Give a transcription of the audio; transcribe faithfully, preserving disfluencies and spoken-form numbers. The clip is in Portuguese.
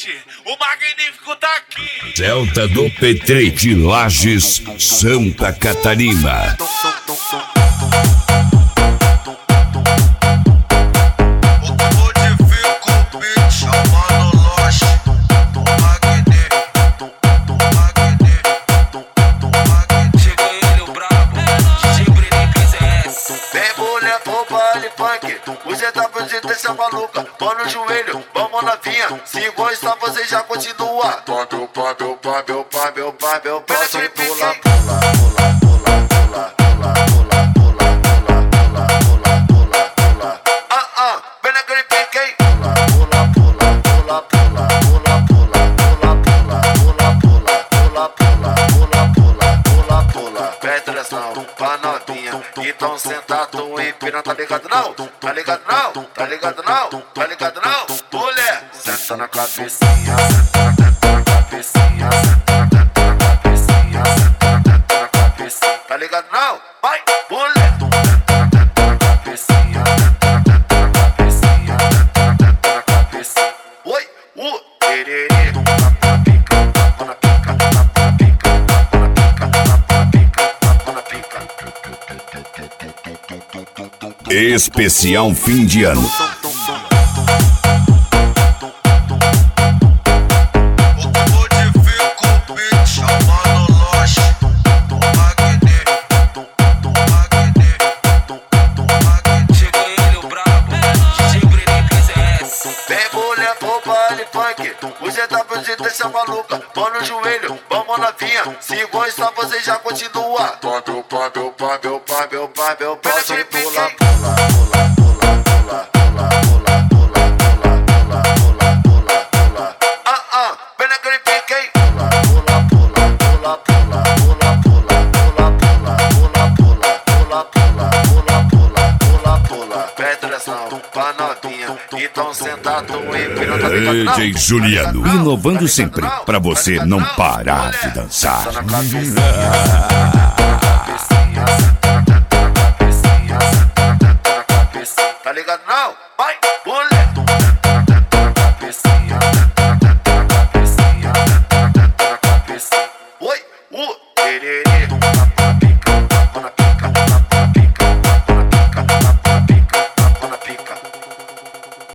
Gente, o Magnífico tá aqui. Celta do Petri de Lages, Santa Catarina. Você tá fazendo essa maluca, pão no joelho, vamos novinha. Se gostar, você já continua. Pabel, pabel, pabel, pabel, pabel, passa e pula, pula, pula, pula, pula, pula, pula, pula, pula, pula, pula, pula. Ah, ah, vem naquele pique, hein? Pula, pula, pula, pula, pula, pula, pula, pula, pula, pula, pula, pula, pula, pula, pula. Petração pra novinha, então sentado em piranha, tá ligado não? Tá ligado não? Tá ligado não? Tá ligado não? Mulher, senta na cabecinha, senta na cabecinha, senta na cabecinha, senta na cabecinha. Tá ligado não? Vai, mulher, senta na cabecinha, senta na cabecinha, senta na cabecinha. Oi, o tererê, tapa na pica, tapa na pica, tapa na pica, tapa na pica, tapa na pica, tapa na pica. Especial fim de ano. Você tá fazendo essa maluca, pão no joelho, vamos novinha. Se gostar, você já continua. Pabel, pabel, pabel, pabel, pabel, passa e pula, pula, pula, pula, pula, pula, pula, pula, pula, pula, pula, pula. Ah, ah, vem naquele pique, hein? Pula, pula, pula, pula, pula, pula, pula, pula, pula, pula, pula, pula, pula, pula. Petração pra novinha, então sentado em piranha, tá ligado não? D J Juliano, inovando sempre, pra você não parar de dançar.